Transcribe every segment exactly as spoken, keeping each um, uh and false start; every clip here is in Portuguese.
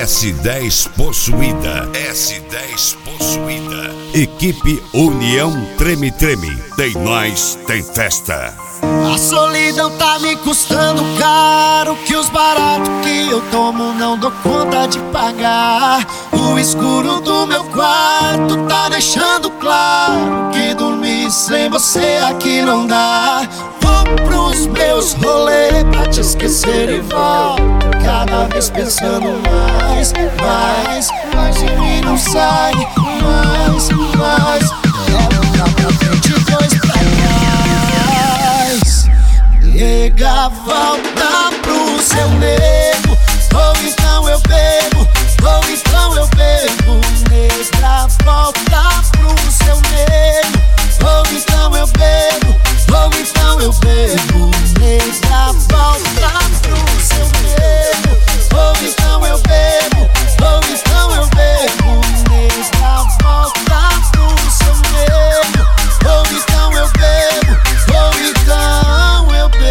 S dez possuída. S dez possuída. Equipe União Treme Treme. Tem nós, tem festa. A solidão tá me custando caro, que os baratos que eu tomo não dou conta de pagar. O escuro do meu quarto tá deixando claro que dormir sem você aqui não dá. Vou pros meus rolês pra te esquecer e volto, cada vez pensando mais, mais, mais de mim não sai, mais, mais. Leva pra frente, dois pra trás. Nega, volta pro seu nego, ou então eu bebo, ou então eu bebo. Nega, volta pro seu nego, ou então eu bebo, ou então eu bebo. Nega, volta pro seu nego, ou então eu bebo, ou então eu bebo. Nega, volta pro seu nego, ou então eu bebo, ou então eu bebo.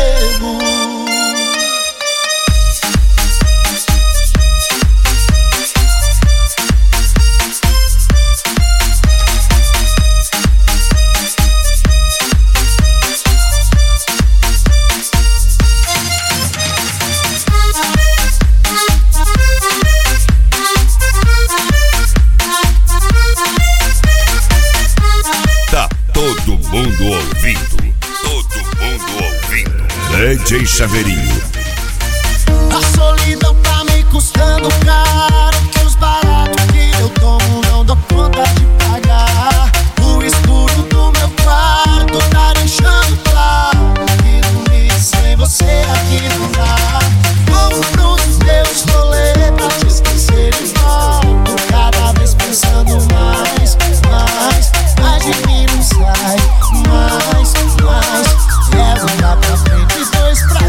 Todo mundo ouvindo, todo mundo ouvindo. D J Chaveirinho. A solidão tá me custando caro, que os baratos que eu tomo não dou conta de pagar. O escuro do meu quarto tá deixando claro que dormir sem você aqui não dá. Vou pros meus rolês pra te esquecer e volto, cada vez pensando mais, mais, mais de mim não sai, mais, mais. Levo lá pra frente e dois pra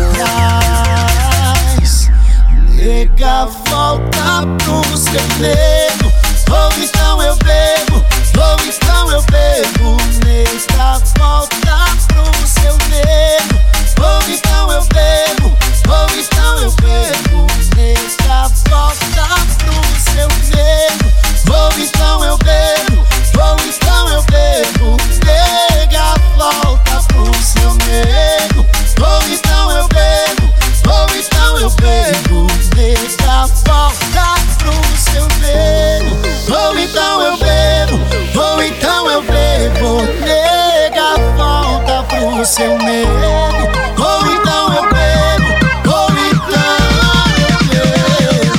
trás. Nega, volta pro seu nego, ou então eu bebo, ou então eu bebo. Nega, volta pro seu nego, ou então eu bebo, ou então eu bebo. Nega, volta pro seu nego, ou então eu bebo, ou então eu bebo. Nega, volta pro seu nego, ou então eu bebo, ou então eu bebo. Nega, volta pro seu nego, ou então eu bebo, ou então eu bebo. Nega, volta pro seu nego, ou então eu bebo, ou então eu bebo.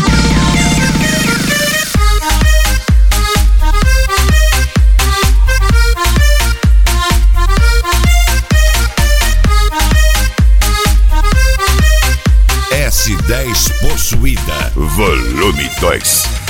S dez possuída. Volume dois.